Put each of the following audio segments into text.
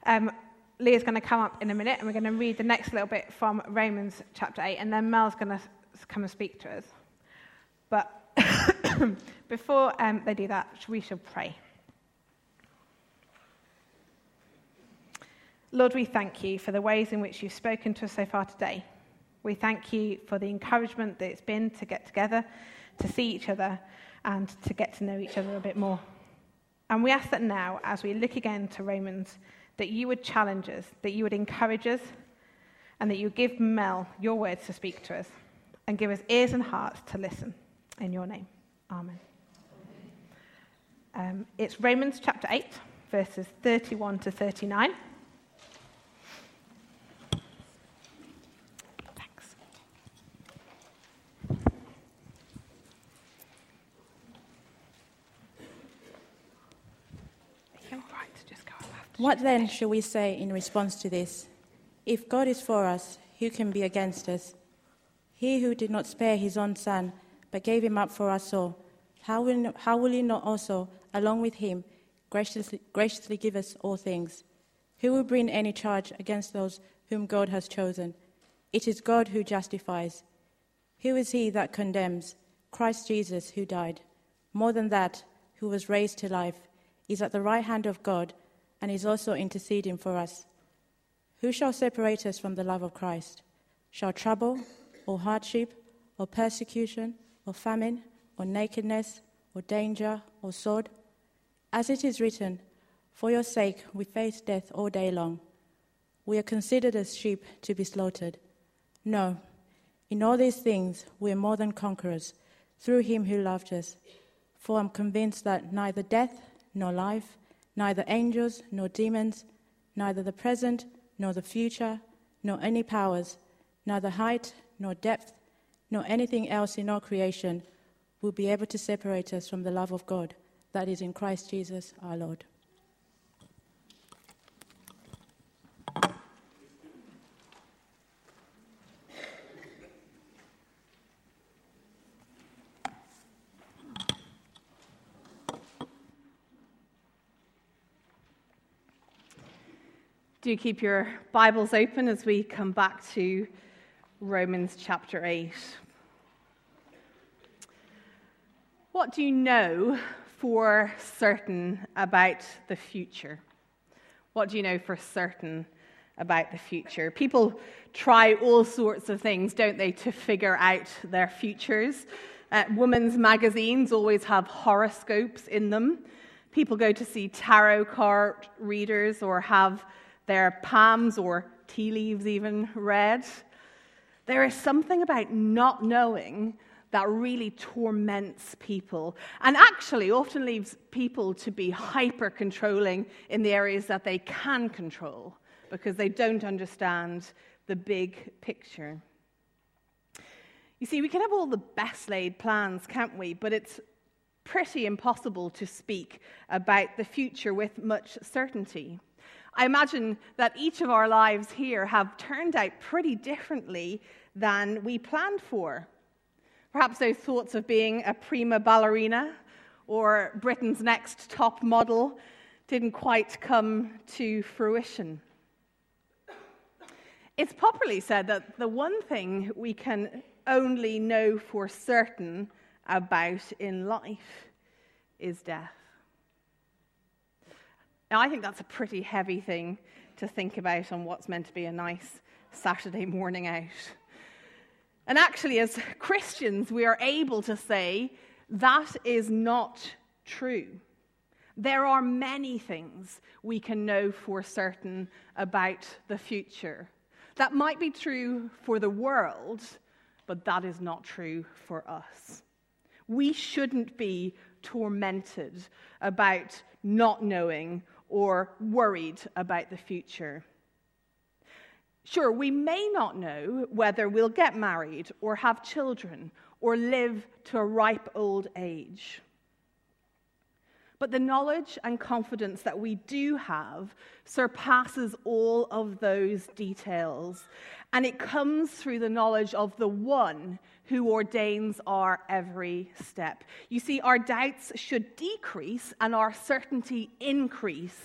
Leah's going to come up in a minute, and we're going to read the next little bit from Romans chapter 8, and then Mel's going to come and speak to us. But before they do that, we should pray. Lord, we thank you for the ways in which you've spoken to us so far today. We thank you for the encouragement that it's been to get together, to see each other, and to get to know each other a bit more. And we ask that now, as we look again to Romans, that you would challenge us, that you would encourage us, and that you would give Mel your words to speak to us, and give us ears and hearts to listen. In your name, amen. It's Romans chapter 8, verses 31 to 39. Thanks. What then shall we say in response to this? If God is for us, who can be against us? He who did not spare his own son, but gave him up for us all, how will he not also, along with him, graciously give us all things? Who will bring any charge against those whom God has chosen? It is God who justifies. Who is he that condemns? Christ Jesus, who died. More than that, who was raised to life, is at the right hand of God, and is also interceding for us. Who shall separate us from the love of Christ? Shall trouble, or hardship, or persecution, or famine, or nakedness, or danger, or sword? As it is written, for your sake we face death all day long. We are considered as sheep to be slaughtered. No, in all these things we are more than conquerors, through him who loved us. For I am convinced that neither death nor life, neither angels nor demons, neither the present nor the future, nor any powers, neither height nor depth, nor anything else in all creation will be able to separate us from the love of God that is in Christ Jesus our Lord. Do keep your Bibles open as we come back to Romans chapter 8. What do you know for certain about the future? What do you know for certain about the future? People try all sorts of things, don't they, to figure out their futures. Women's magazines always have horoscopes in them. People go to see tarot card readers or have their palms or tea leaves even read. There is something about not knowing that really torments people and actually often leaves people to be hyper-controlling in the areas that they can control because they don't understand the big picture. You see, we can have all the best laid plans, can't we? But it's pretty impossible to speak about the future with much certainty. I imagine that each of our lives here have turned out pretty differently than we planned for. Perhaps those thoughts of being a prima ballerina or Britain's next top model didn't quite come to fruition. It's popularly said that the one thing we can only know for certain about in life is death. Now, I think that's a pretty heavy thing to think about on what's meant to be a nice Saturday morning out. And actually, as Christians, we are able to say that is not true. There are many things we can know for certain about the future. That might be true for the world, but that is not true for us. We shouldn't be tormented about not knowing or worried about the future. Sure, we may not know whether we'll get married or have children or live to a ripe old age. But the knowledge and confidence that we do have surpasses all of those details, and it comes through the knowledge of the one who ordains our every step. You see, our doubts should decrease and our certainty increase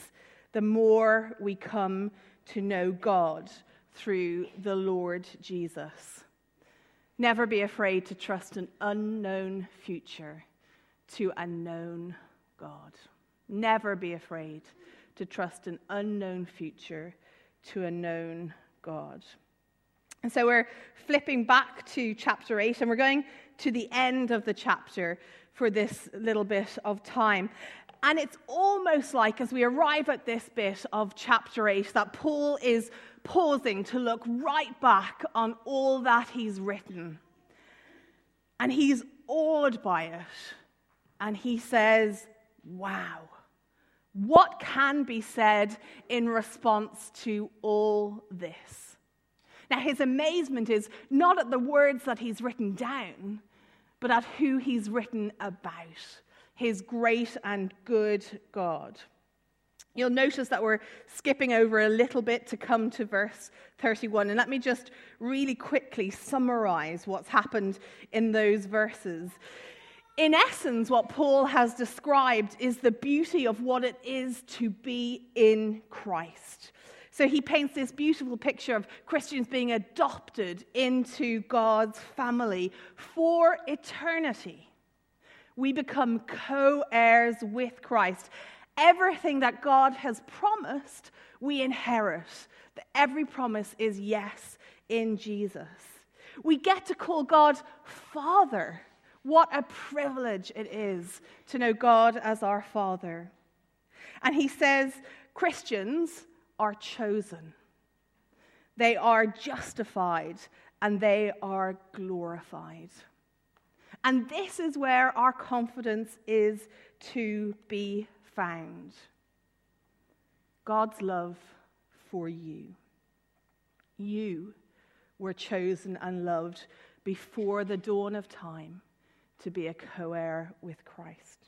the more we come to know God through the Lord Jesus. Never be afraid to trust an unknown future to a known God. Never be afraid to trust an unknown future to a known God. And so we're flipping back to chapter 8, and we're going to the end of the chapter for this little bit of time. And it's almost like, as we arrive at this bit of chapter 8, that Paul is pausing to look right back on all that he's written. And he's awed by it. And he says, wow, what can be said in response to all this? Now, his amazement is not at the words that he's written down, but at who he's written about, his great and good God. You'll notice that we're skipping over a little bit to come to verse 31. And let me just really quickly summarize what's happened in those verses. In essence, what Paul has described is the beauty of what it is to be in Christ. So he paints this beautiful picture of Christians being adopted into God's family for eternity. We become co-heirs with Christ. Everything that God has promised, we inherit. Every promise is yes in Jesus. We get to call God Father. What a privilege it is to know God as our Father. And he says Christians are chosen. They are justified, and they are glorified. And this is where our confidence is to be found. God's love for you. You were chosen and loved before the dawn of time to be a co-heir with Christ.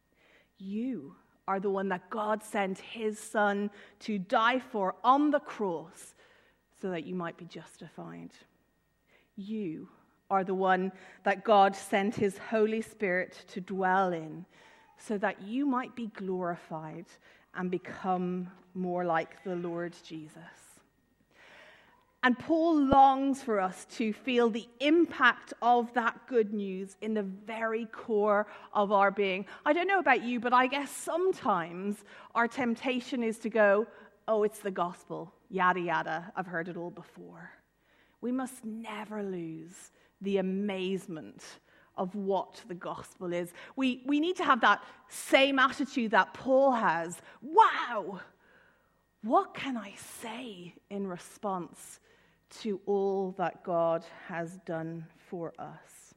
You are the one that God sent his Son to die for on the cross so that you might be justified. You are the one that God sent his Holy Spirit to dwell in so that you might be glorified and become more like the Lord Jesus. And Paul longs for us to feel the impact of that good news in the very core of our being. I don't know about you, but I guess sometimes our temptation is to go, oh, it's the gospel, yada, yada, I've heard it all before. We must never lose the amazement of what the gospel is. We need to have that same attitude that Paul has. Wow! What can I say in response to all that God has done for us?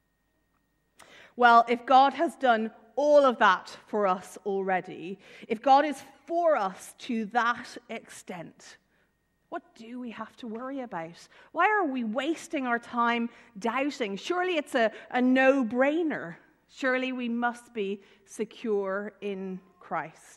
Well, if God has done all of that for us already, if God is for us to that extent, what do we have to worry about? Why are we wasting our time doubting? Surely it's a no-brainer. Surely we must be secure in Christ.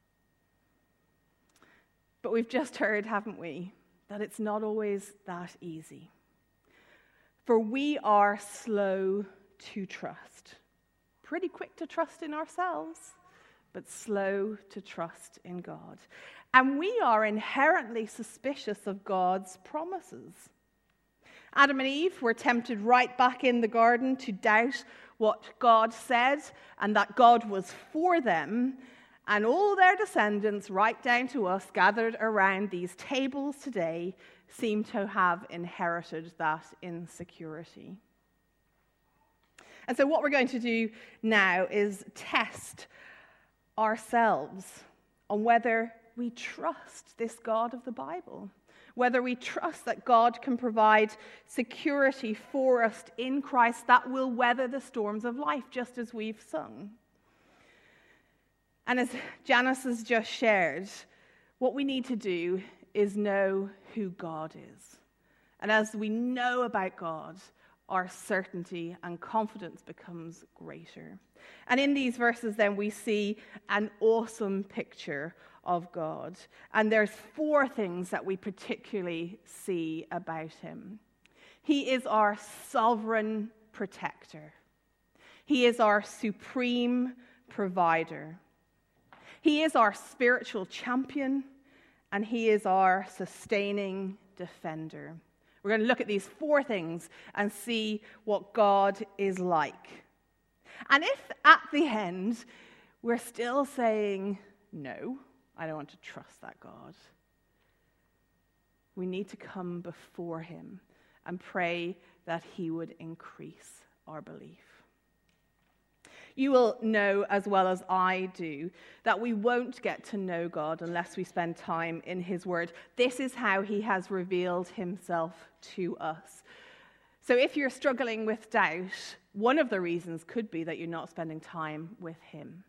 But we've just heard, haven't we, that it's not always that easy. For we are slow to trust. Pretty quick to trust in ourselves, but slow to trust in God. And we are inherently suspicious of God's promises. Adam and Eve were tempted right back in the garden to doubt what God said and that God was for them. And all their descendants, right down to us, gathered around these tables today, seem to have inherited that insecurity. And so what we're going to do now is test ourselves on whether we trust this God of the Bible, whether we trust that God can provide security for us in Christ that will weather the storms of life, just as we've sung. And as Janice has just shared, what we need to do is know who God is. And as we know about God, our certainty and confidence becomes greater. And in these verses then we see an awesome picture of God. And there's 4 things that we particularly see about him. He is our sovereign protector. He is our supreme provider. He is our spiritual champion, and he is our sustaining defender. We're going to look at these 4 things and see what God is like. And if at the end we're still saying, no, I don't want to trust that God, we need to come before him and pray that he would increase our belief. You will know as well as I do that we won't get to know God unless we spend time in his word. This is how he has revealed himself to us. So if you're struggling with doubt, one of the reasons could be that you're not spending time with him.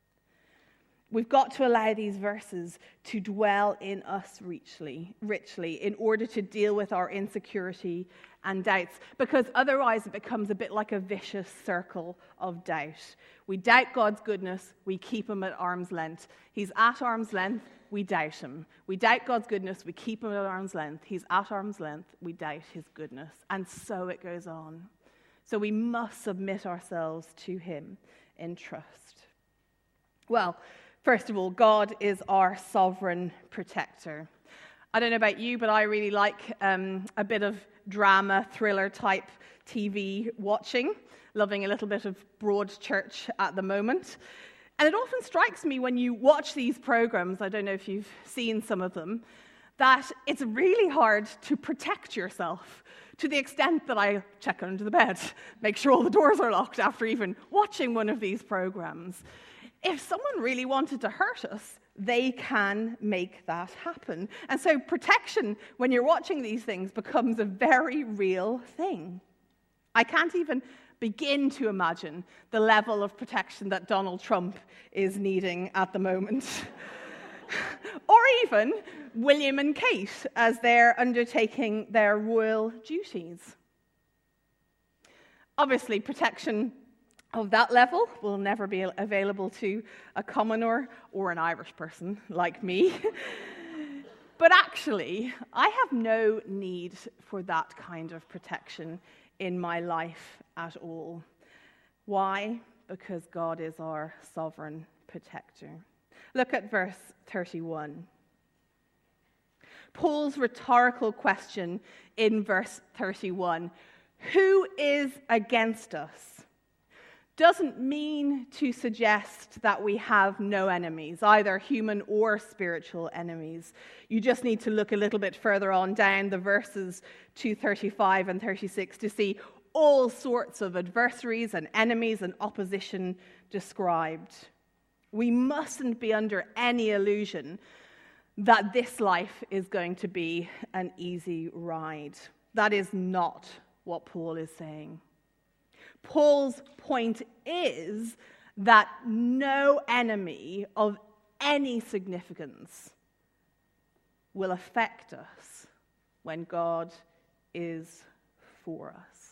We've got to allow these verses to dwell in us richly in order to deal with our insecurity and doubts, because otherwise it becomes a bit like a vicious circle of doubt. We doubt God's goodness, we keep him at arm's length. He's at arm's length, we doubt him. We doubt God's goodness, we keep him at arm's length. He's at arm's length, we doubt his goodness. And so it goes on. So we must submit ourselves to him in trust. Well, first of all, God is our sovereign protector. I don't know about you, but I really like a bit of drama, thriller type TV watching, loving a little bit of Broadchurch at the moment. And it often strikes me when you watch these programs, I don't know if you've seen some of them, that it's really hard to protect yourself, to the extent that I check under the bed, make sure all the doors are locked after even watching one of these programs. If someone really wanted to hurt us, they can make that happen. And so protection, when you're watching these things, becomes a very real thing. I can't even begin to imagine the level of protection that Donald Trump is needing at the moment. Or even William and Kate as they're undertaking their royal duties. Obviously, protection of that level will never be available to a commoner or an Irish person like me. But actually, I have no need for that kind of protection in my life at all. Why? Because God is our sovereign protector. Look at verse 31. Paul's rhetorical question in verse 31, who is against us? Doesn't mean to suggest that we have no enemies, either human or spiritual enemies. You just need to look a little bit further on down the verses to 35 and 36 to see all sorts of adversaries and enemies and opposition described. We mustn't be under any illusion that this life is going to be an easy ride. That is not what Paul is saying. Paul's point is that no enemy of any significance will affect us when God is for us.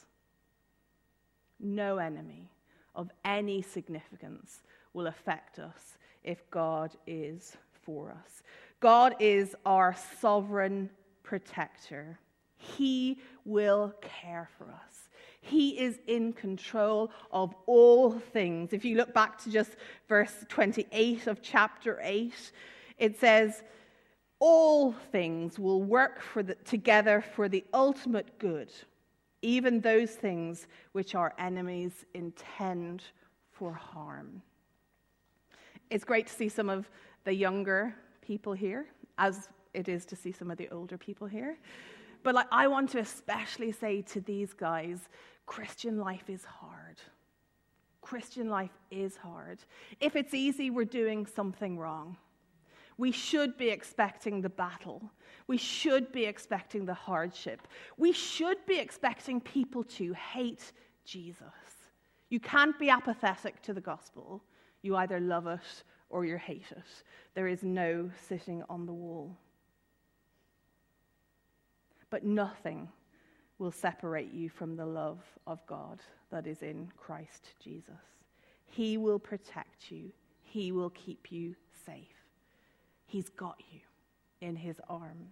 No enemy of any significance will affect us if God is for us. God is our sovereign protector. He will care for us. He is in control of all things. If you look back to just verse 28 of chapter 8, it says, all things will work together for the ultimate good, even those things which our enemies intend for harm. It's great to see some of the younger people here, as it is to see some of the older people here. But I want to especially say to these guys, Christian life is hard. Christian life is hard. If it's easy, we're doing something wrong. We should be expecting the battle. We should be expecting the hardship. We should be expecting people to hate Jesus. You can't be apathetic to the gospel. You either love it or you hate it. There is no sitting on the wall. But nothing will separate you from the love of God that is in Christ Jesus. He will protect you. He will keep you safe. He's got you in his arms.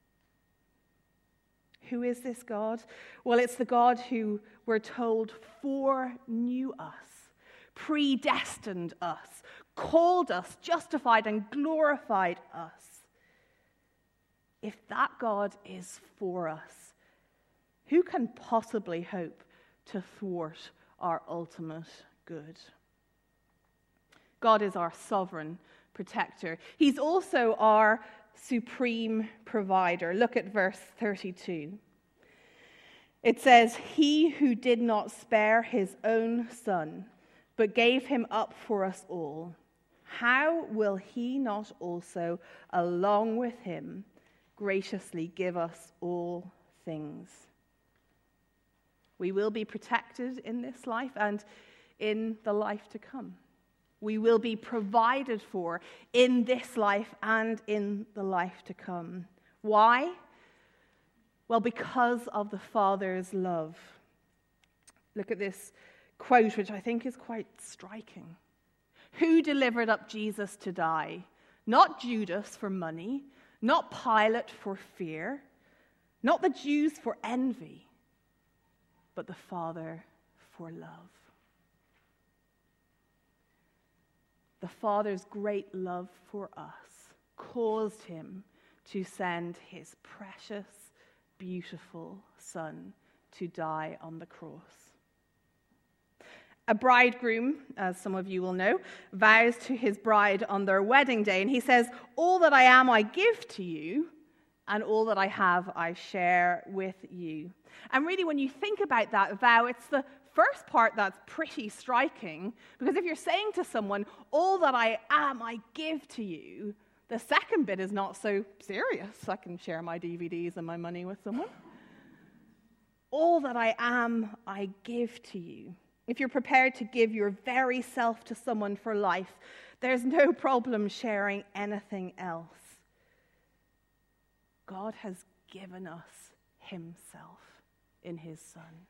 Who is this God? Well, it's the God who, we're told, foreknew us, predestined us, called us, justified and glorified us. If that God is for us, who can possibly hope to thwart our ultimate good? God is our sovereign protector. He's also our supreme provider. Look at verse 32. It says, "He who did not spare his own son, but gave him up for us all, how will he not also, along with him, graciously give us all things?" We will be protected in this life and in the life to come. We will be provided for in this life and in the life to come. Why? Well, because of the Father's love. Look at this quote, which I think is quite striking. Who delivered up Jesus to die? Not Judas for money, not Pilate for fear, not the Jews for envy, but the Father for love. The Father's great love for us caused him to send his precious, beautiful Son to die on the cross. A bridegroom, as some of you will know, vows to his bride on their wedding day, and he says, "All that I am I give to you, and all that I have I share with you." And really, when you think about that vow, it's the first part that's pretty striking, because if you're saying to someone, "All that I am I give to you," the second bit is not so serious. I can share my DVDs and my money with someone. All that I am I give to you. If you're prepared to give your very self to someone for life, there's no problem sharing anything else. God has given us himself in his Son.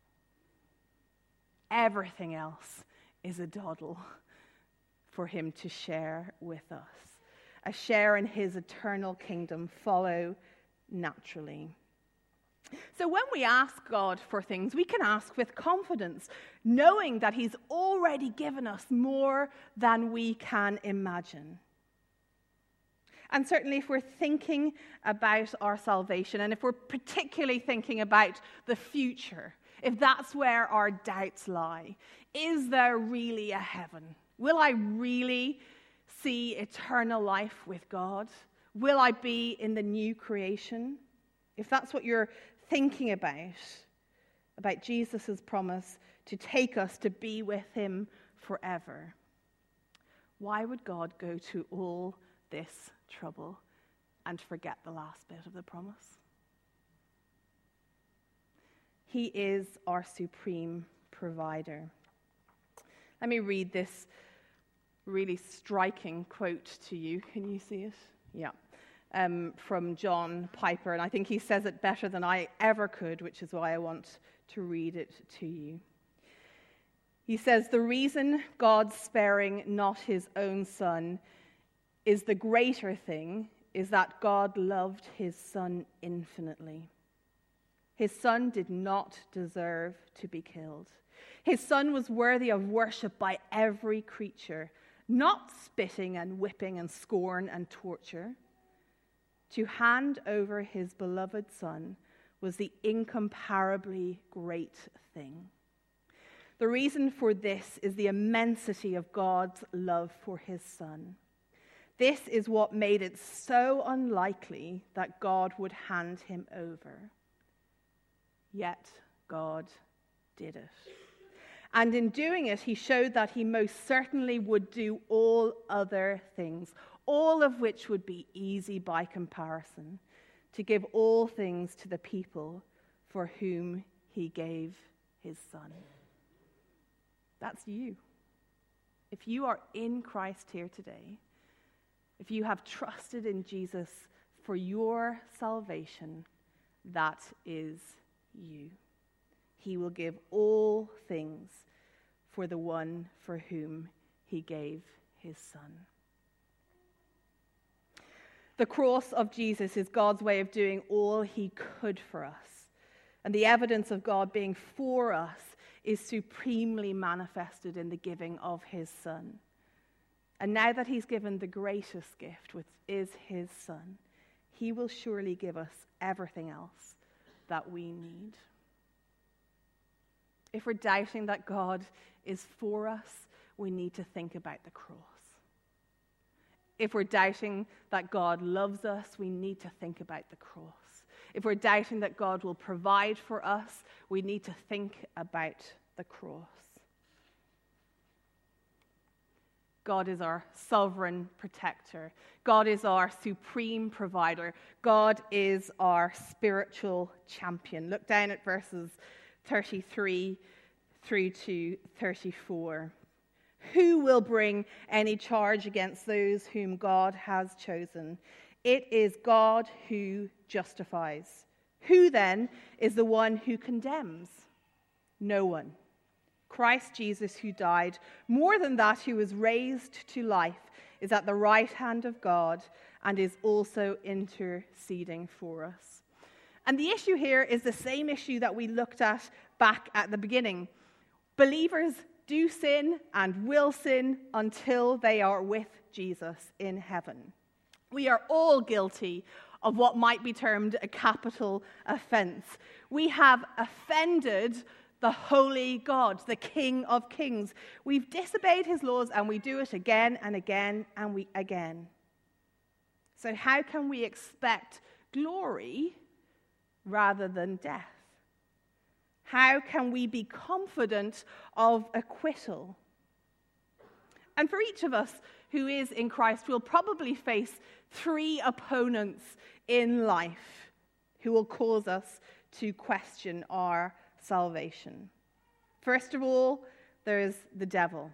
Everything else is a doddle for him to share with us. A share in his eternal kingdom follow naturally. So when we ask God for things, we can ask with confidence, knowing that he's already given us more than we can imagine. And certainly if we're thinking about our salvation, and if we're particularly thinking about the future, if that's where our doubts lie, is there really a heaven? Will I really see eternal life with God? Will I be in the new creation? If that's what you're thinking about Jesus' promise to take us to be with him forever, why would God go to all this trouble and forget the last bit of the promise? He is our supreme provider. Let me read this really striking quote to you. Can you see it? Yeah. From John Piper, and I think he says it better than I ever could, which is why I want to read it to you. He says, "The reason God's sparing not his own Son is the greater thing is that God loved his Son infinitely. His Son did not deserve to be killed. His Son was worthy of worship by every creature, not spitting and whipping and scorn and torture. To hand over his beloved Son was the incomparably great thing. The reason for this is the immensity of God's love for his Son. This is what made it so unlikely that God would hand him over. Yet God did it. And in doing it, he showed that he most certainly would do all other things, all of which would be easy by comparison, to give all things to the people for whom he gave his Son." That's you. If you are in Christ here today, if you have trusted in Jesus for your salvation, that is you. He will give all things for the one for whom he gave his Son. The cross of Jesus is God's way of doing all he could for us. And the evidence of God being for us is supremely manifested in the giving of his Son. And now that he's given the greatest gift, which is his Son, he will surely give us everything else that we need. If we're doubting that God is for us, we need to think about the cross. If we're doubting that God loves us, we need to think about the cross. If we're doubting that God will provide for us, we need to think about the cross. God is our sovereign protector. God is our supreme provider. God is our spiritual champion. Look down at verses 33 through to 34. Who will bring any charge against those whom God has chosen? It is God who justifies. Who then is the one who condemns? No one. Christ Jesus, who died, more than that, who was raised to life, is at the right hand of God and is also interceding for us. And the issue here is the same issue that we looked at back at the beginning. Believers do sin and will sin until they are with Jesus in heaven. We are all guilty of what might be termed a capital offense. We have offended the holy God, the King of Kings. We've disobeyed his laws, and we do it again and again and again. So how can we expect glory rather than death? How can we be confident of acquittal? And for each of us who is in Christ, we'll probably face 3 opponents in life who will cause us to question our salvation. First of all, there's the devil.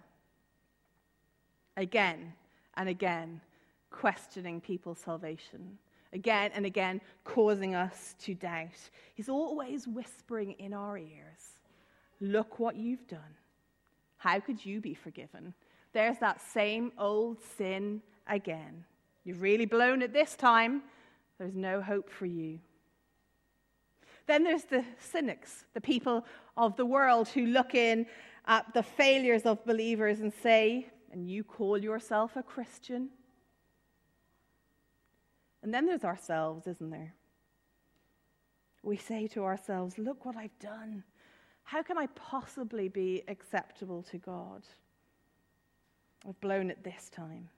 Again and again, questioning people's salvation. Again and again, causing us to doubt. He's always whispering in our ears, look what you've done. How could you be forgiven? There's that same old sin again. You've really blown it this time. There's no hope for you. Then there's the cynics, the people of the world who look in at the failures of believers and say, and you call yourself a Christian? And then there's ourselves, isn't there? We say to ourselves, look what I've done. How can I possibly be acceptable to God? I've blown it this time.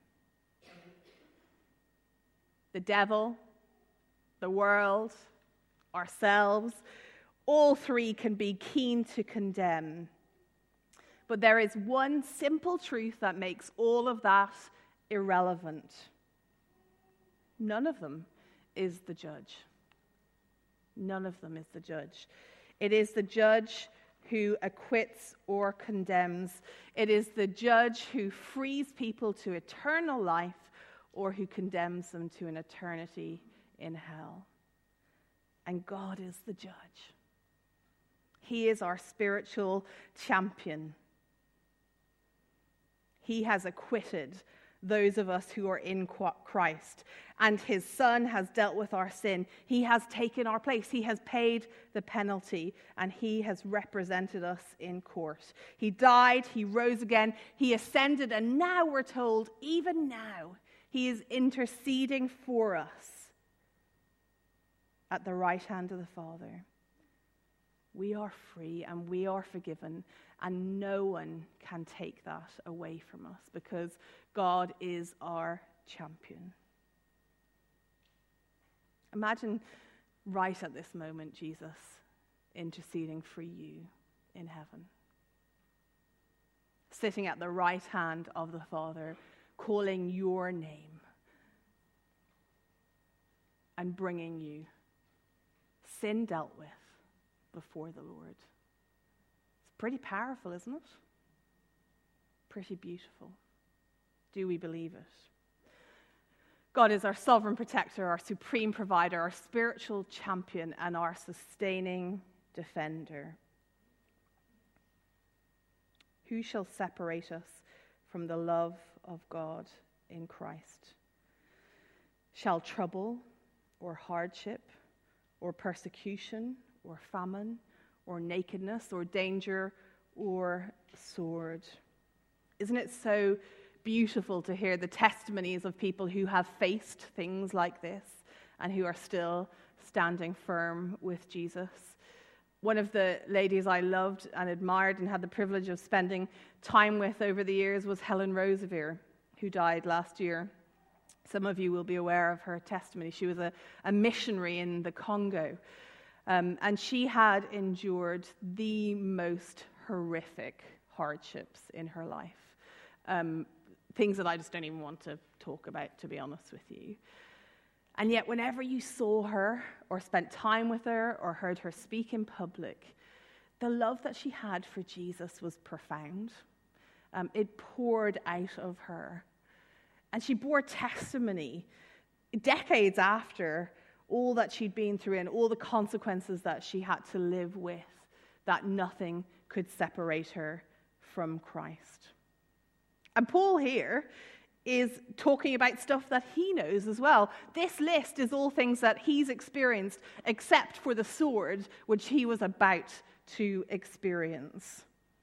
The devil, the world, ourselves, all 3 can be keen to condemn. But there is one simple truth that makes all of that irrelevant. None of them is the judge. None of them is the judge. It is the judge who acquits or condemns. It is the judge who frees people to eternal life or who condemns them to an eternity in hell. And God is the judge. He is our spiritual champion. He has acquitted those of us who are in Christ. And his Son has dealt with our sin. He has taken our place. He has paid the penalty, and he has represented us in court. He died, he rose again, he ascended, and now we're told, even now, he is interceding for us at the right hand of the Father. We are free and we are forgiven, and no one can take that away from us because God is our champion. Imagine right at this moment Jesus interceding for you in heaven, sitting at the right hand of the Father, calling your name and bringing you sin dealt with before the Lord. It's pretty powerful, isn't it? Pretty beautiful. Do we believe it? God is our sovereign protector, our supreme provider, our spiritual champion, and our sustaining defender. Who shall separate us from the love of God in Christ? Shall trouble or hardship or persecution or famine or nakedness or danger or sword? Isn't it so beautiful to hear the testimonies of people who have faced things like this and who are still standing firm with Jesus. One of the ladies I loved and admired and had the privilege of spending time with over the years was Helen Roseveare, who died last year. Some of you will be aware of her testimony. She was a missionary in the Congo, and she had endured the most horrific hardships in her life, things that I just don't even want to talk about, to be honest with you. And yet, whenever you saw her or spent time with her or heard her speak in public, the love that she had for Jesus was profound. It poured out of her. And she bore testimony decades after all that she'd been through and all the consequences that she had to live with, that nothing could separate her from Christ. And Paul here is talking about stuff that he knows as well. This list is all things that he's experienced, except for the sword, which he was about to experience.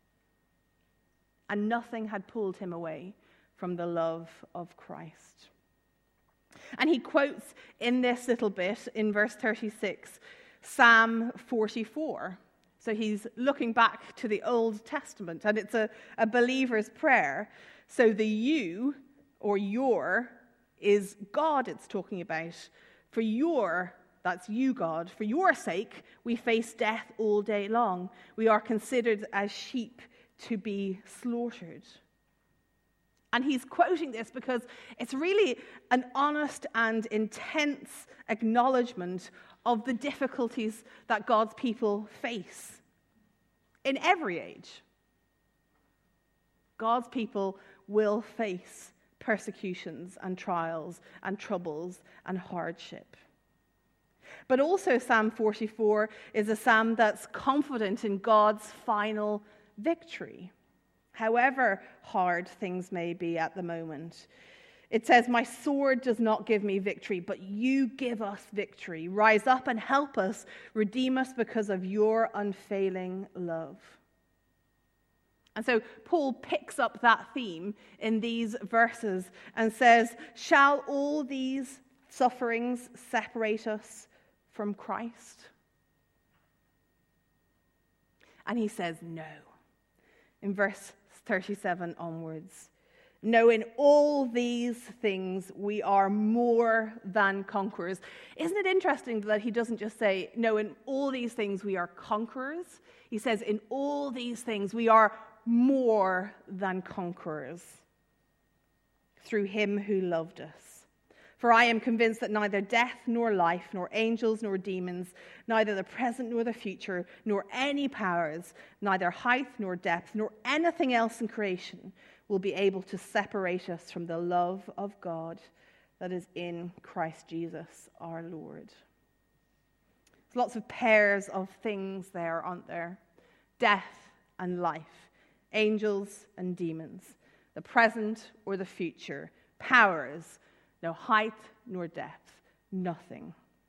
And nothing had pulled him away from the love of Christ. And he quotes in this little bit, in verse 36, Psalm 44. So he's looking back to the Old Testament, and it's a believer's prayer. So the you, or your, is God it's talking about. For your, that's you, God, for your sake, we face death all day long. We are considered as sheep to be slaughtered. And he's quoting this because it's really an honest and intense acknowledgement of the difficulties that God's people face in every age. God's people will face persecutions and trials and troubles and hardship. But also Psalm 44 is a psalm that's confident in God's final victory, however hard things may be at the moment. It says, "My sword does not give me victory, but you give us victory. Rise up and help us. Redeem us because of your unfailing love." And so Paul picks up that theme in these verses and says, shall all these sufferings separate us from Christ? And he says no. In verse 37 onwards, no, in all these things we are more than conquerors. Isn't it interesting that he doesn't just say, no, in all these things we are conquerors? He says, in all these things we are more than conquerors through him who loved us. For I am convinced that neither death nor life, nor angels nor demons, neither the present nor the future, nor any powers, neither height nor depth, nor anything else in creation will be able to separate us from the love of God that is in Christ Jesus our Lord. There's lots of pairs of things there, aren't there? Death and life, angels and demons, the present or the future, powers, no height nor depth, nothing.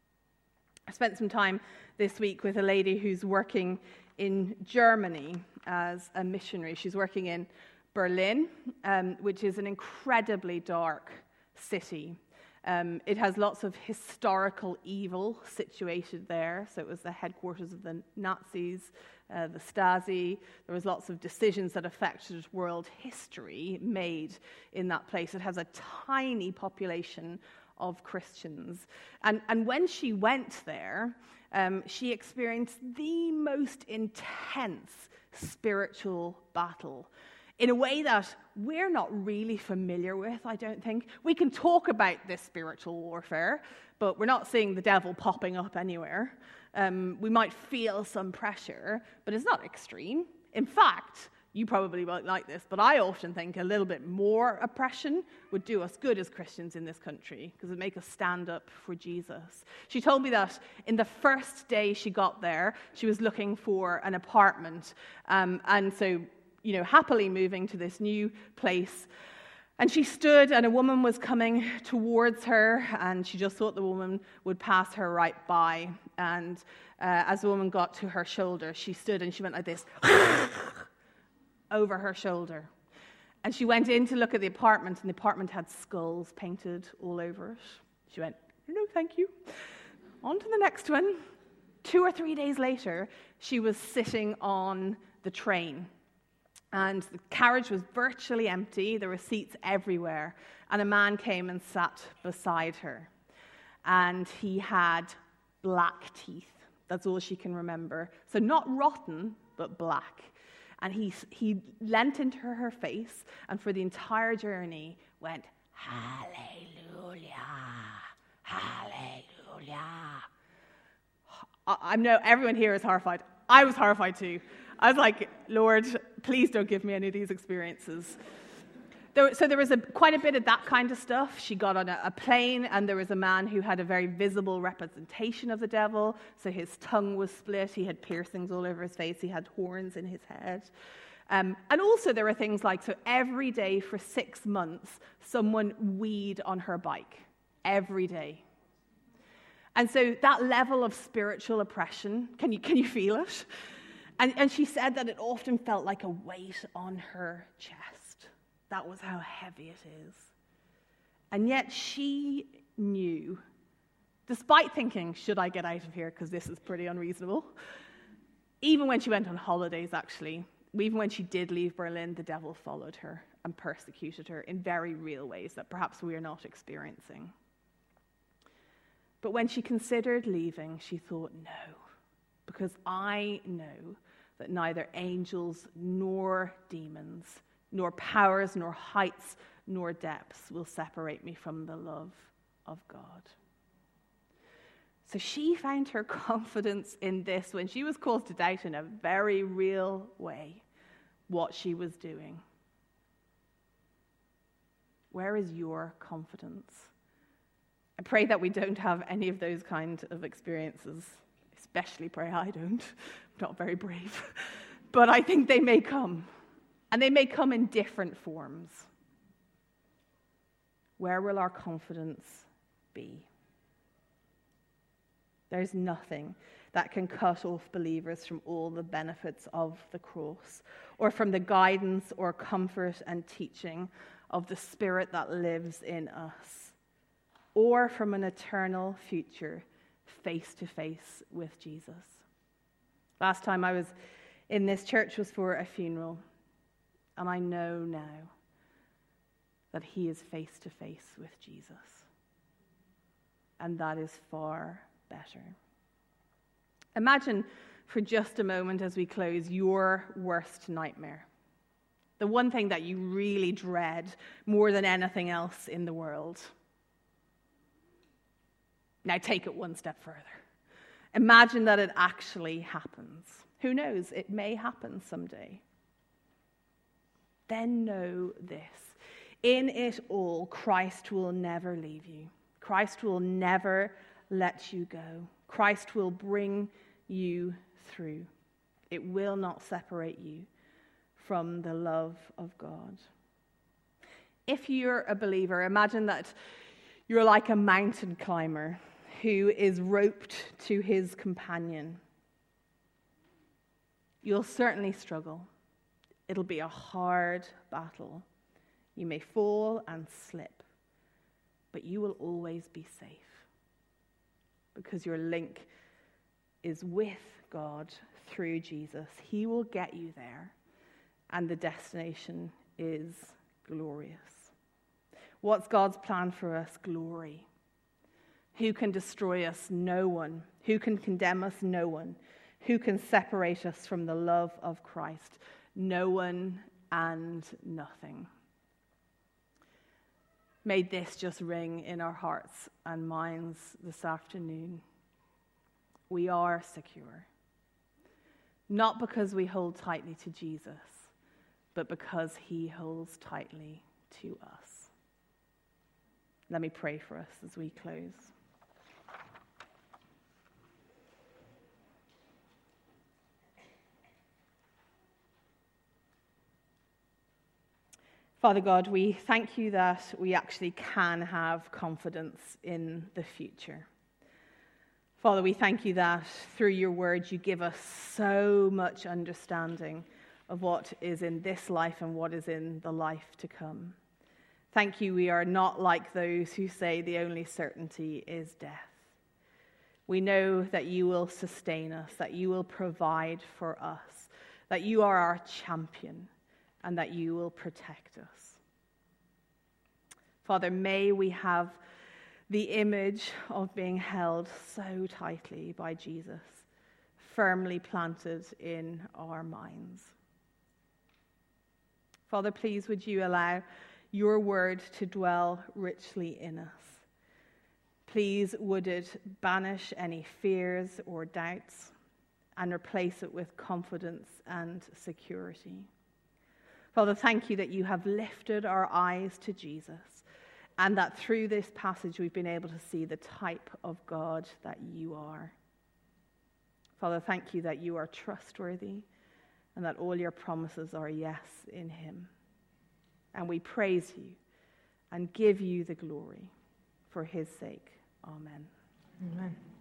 I spent some time this week with a lady who's working in Germany as a missionary. She's working in Berlin, which is an incredibly dark city. It has lots of historical evil situated there. So it was the headquarters of the Nazis, the Stasi. There was lots of decisions that affected world history made in that place. It has a tiny population of Christians. And when she went there, she experienced the most intense spiritual battle in a way that we're not really familiar with, I don't think. We can talk about this spiritual warfare, but we're not seeing the devil popping up anywhere. We might feel some pressure, but it's not extreme. In fact, you probably won't like this, but I often think a little bit more oppression would do us good as Christians in this country because it would make us stand up for Jesus. She told me that in the first day she got there, she was looking for an apartment, and so happily moving to this new place. And she stood, and a woman was coming towards her, and she just thought the woman would pass her right by. And as the woman got to her shoulder, she stood and she went like this, over her shoulder. And she went in to look at the apartment, and the apartment had skulls painted all over it. She went, no, thank you. On to the next one. 2 or 3 days later, she was sitting on the train, and the carriage was virtually empty. There were seats everywhere, and a man came and sat beside her, and he had black teeth. That's all she can remember. So not rotten, but black. And he leant into her face, and for the entire journey went, hallelujah, hallelujah. I know everyone here is horrified. I was horrified too. I was like, Lord, please don't give me any of these experiences. So there was quite a bit of that kind of stuff. She got on a plane, and there was a man who had a very visible representation of the devil. So his tongue was split. He had piercings all over his face. He had horns in his head. And also there were things like, so every day for 6 months, someone weed on her bike. Every day. And so that level of spiritual oppression, can you feel it? And she said that it often felt like a weight on her chest. That was how heavy it is. And yet she knew, despite thinking, should I get out of here because this is pretty unreasonable? Even when she went on holidays, actually, even when she did leave Berlin, the devil followed her and persecuted her in very real ways that perhaps we are not experiencing. But when she considered leaving, she thought, no, because I know that neither angels nor demons, nor powers, nor heights, nor depths will separate me from the love of God. So she found her confidence in this when she was caused to doubt in a very real way what she was doing. Where is your confidence? I pray that we don't have any of those kind of experiences. Especially pray I don't. I'm not very brave. But I think they may come. And they may come in different forms. Where will our confidence be? There's nothing that can cut off believers from all the benefits of the cross, or from the guidance or comfort and teaching of the Spirit that lives in us, or from an eternal future face to face with Jesus. Last time I was in this church was for a funeral, and I know now that he is face to face with Jesus. And that is far better. Imagine for just a moment as we close your worst nightmare. The one thing that you really dread more than anything else in the world. Now take it one step further. Imagine that it actually happens. Who knows? It may happen someday. Then know this. In it all, Christ will never leave you. Christ will never let you go. Christ will bring you through. It will not separate you from the love of God. If you're a believer, imagine that you're like a mountain climber who is roped to his companion. You'll certainly struggle. It'll be a hard battle. You may fall and slip, but you will always be safe because your link is with God through Jesus. He will get you there, and the destination is glorious. What's God's plan for us? Glory. Who can destroy us? No one. Who can condemn us? No one. Who can separate us from the love of Christ? No one and nothing. May this just ring in our hearts and minds this afternoon. We are secure. Not because we hold tightly to Jesus, but because he holds tightly to us. Let me pray for us as we close. Father God, we thank you that we actually can have confidence in the future. Father, we thank you that through your word you give us so much understanding of what is in this life and what is in the life to come. Thank you, we are not like those who say the only certainty is death. We know that you will sustain us, that you will provide for us, that you are our champion, and that you will protect us. Father, may we have the image of being held so tightly by Jesus, firmly planted in our minds. Father, please would you allow your word to dwell richly in us. Please would it banish any fears or doubts and replace it with confidence and security. Father, thank you that you have lifted our eyes to Jesus, and that through this passage we've been able to see the type of God that you are. Father, thank you that you are trustworthy and that all your promises are yes in him. And we praise you and give you the glory for his sake. Amen. Amen.